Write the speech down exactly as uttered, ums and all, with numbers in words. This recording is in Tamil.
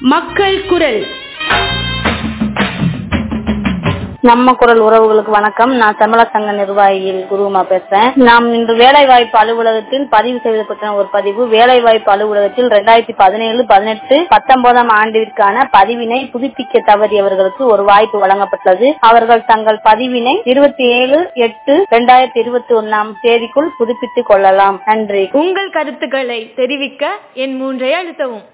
மக்கள் குரல். நம்ம குரல் உறவுகளுக்கு வணக்கம். நான் தமிழக சங்க நிர்வாகியில் குருமா பேசுறேன். நாம் இன்று வேலைவாய்ப்பு அலுவலகத்தில் பதிவு செய்யப்பட்ட ஒரு பதிவு. வேலைவாய்ப்பு அலுவலகத்தில் இரண்டாயிரத்தி பதினேழு பதினெட்டு பத்தொன்பதாம் ஆண்டிற்கான பதிவினை புதுப்பிக்க தவறியவர்களுக்கு ஒரு வாய்ப்பு வழங்கப்பட்டது. அவர்கள் தங்கள் பதிவினை இருபத்தி ஏழு எட்டு இரண்டாயிரத்தி இருபத்தி ஒன்னாம் தேதிக்குள் புதுப்பித்துக் கொள்ளலாம். நன்றி. உங்கள் கருத்துக்களை தெரிவிக்க என் மூன்றை அழுத்தவும்.